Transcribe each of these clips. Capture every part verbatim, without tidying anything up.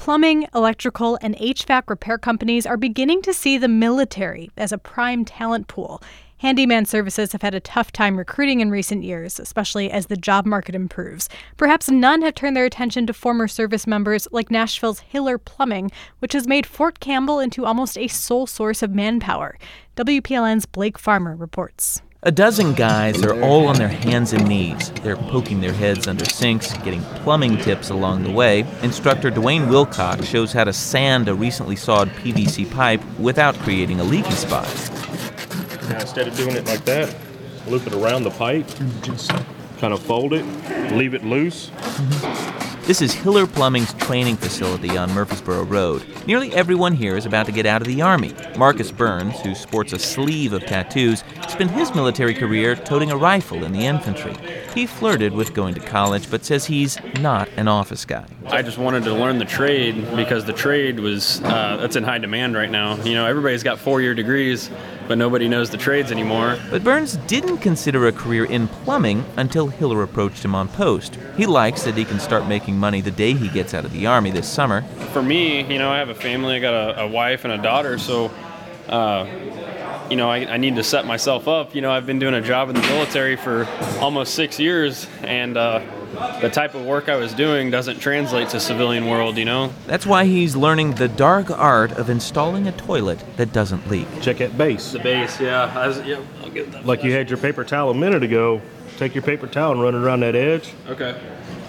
plumbing, electrical, and H V A C repair companies are beginning to see the military as a prime talent pool. Handyman services have had a tough time recruiting in recent years, especially as the job market improves. Perhaps none have turned their attention to former service members like Nashville's Hiller Plumbing, which has made Fort Campbell into almost a sole source of manpower. W P L N's Blake Farmer reports. A dozen guys are all on their hands and knees. They're poking their heads under sinks, getting plumbing tips along the way. Instructor Dwayne Wilcox shows how to sand a recently sawed P V C pipe without creating a leaky spot. Now, instead of doing it like that, loop it around the pipe, just kind of fold it, leave it loose. This is Hiller Plumbing's training facility on Murfreesboro Road. Nearly everyone here is about to get out of the Army. Marcus Burns, who sports a sleeve of tattoos, spent his military career toting a rifle in the infantry. He flirted with going to college, but says he's not an office guy. I just wanted to learn the trade because the trade was, uh, that's in high demand right now. You know, everybody's got four-year degrees, but nobody knows the trades anymore. But Burns didn't consider a career in plumbing until Hiller approached him on post. He likes that he can start making money the day he gets out of the Army this summer. For me, you know, I have a family. I got a, a wife and a daughter, so, uh, you know, I, I need to set myself up. You know, I've been doing a job in the military for almost six years, and uh, the type of work I was doing doesn't translate to civilian world, you know? That's why he's learning the dark art of installing a toilet that doesn't leak. Check that base. The base, yeah. I was, yeah I'll get that. Like you had your paper towel a minute ago. Take your paper towel and run it around that edge. Okay.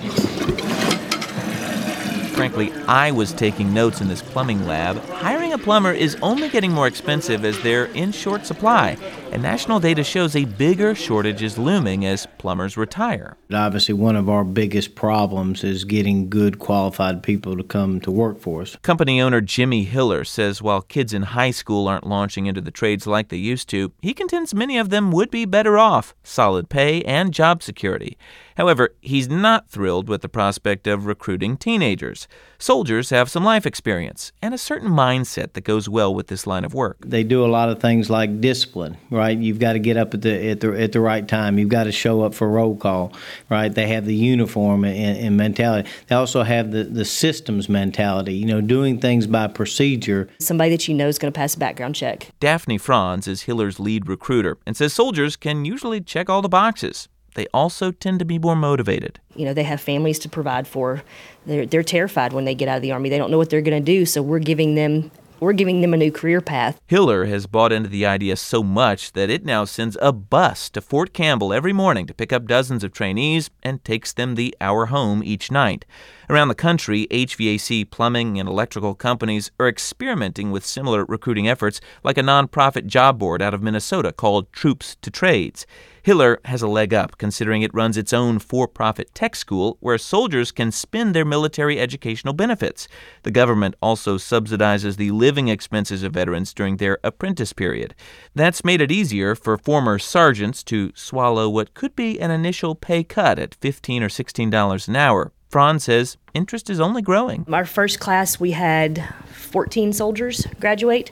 Frankly, I was taking notes in this plumbing lab. Hiring a plumber is only getting more expensive as they're in short supply, and national data shows a bigger shortage is looming as plumbers retire. Obviously, one of our biggest problems is getting good, qualified people to come to work for us. Company owner Jimmy Hiller says while kids in high school aren't launching into the trades like they used to, he contends many of them would be better off, solid pay and job security. However, he's not thrilled with the prospect of recruiting teenagers. Soldiers have some life experience and a certain mindset that goes well with this line of work. They do a lot of things like discipline, right? You've got to get up at the at the at the right time. You've got to show up for roll call, right? They have the uniform and, and mentality. They also have the, the systems mentality, you know, doing things by procedure. Somebody that you know is going to pass a background check. Daphne Franz is Hiller's lead recruiter and says soldiers can usually check all the boxes. They also tend to be more motivated. You know, they have families to provide for. They're, they're terrified when they get out of the Army. They don't know what they're going to do, so we're giving them we're giving them a new career path. Hiller has bought into the idea so much that it now sends a bus to Fort Campbell every morning to pick up dozens of trainees and takes them the hour home each night. Around the country, H V A C, plumbing, and electrical companies are experimenting with similar recruiting efforts, like a nonprofit job board out of Minnesota called Troops to Trades. Hiller has a leg up, considering it runs its own for-profit tech school where soldiers can spend their military educational benefits. The government also subsidizes the living expenses of veterans during their apprentice period. That's made it easier for former sergeants to swallow what could be an initial pay cut at fifteen or sixteen dollars an hour. Franz says interest is only growing. Our first class, we had fourteen soldiers graduate.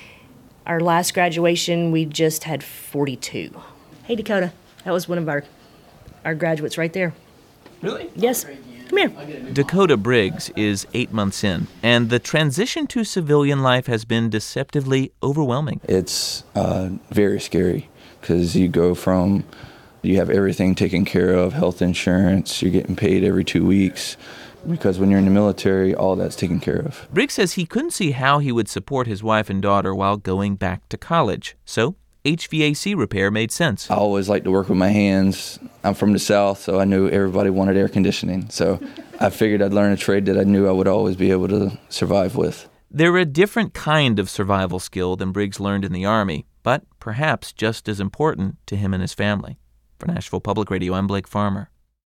Our last graduation, we just had forty-two. Hey, Dakota, that was one of our our graduates right there. Really? Yes. Come here. Dakota Briggs is eight months in, and the transition to civilian life has been deceptively overwhelming. It's uh, very scary because you go from, you have everything taken care of, health insurance, you're getting paid every two weeks. Because when you're in the military, all that's taken care of. Briggs says he couldn't see how he would support his wife and daughter while going back to college. So H V A C repair made sense. I always like to work with my hands. I'm from the South, so I knew everybody wanted air conditioning. So I figured I'd learn a trade that I knew I would always be able to survive with. They're a different kind of survival skill than Briggs learned in the Army, but perhaps just as important to him and his family. For Nashville Public Radio, I'm Blake Farmer.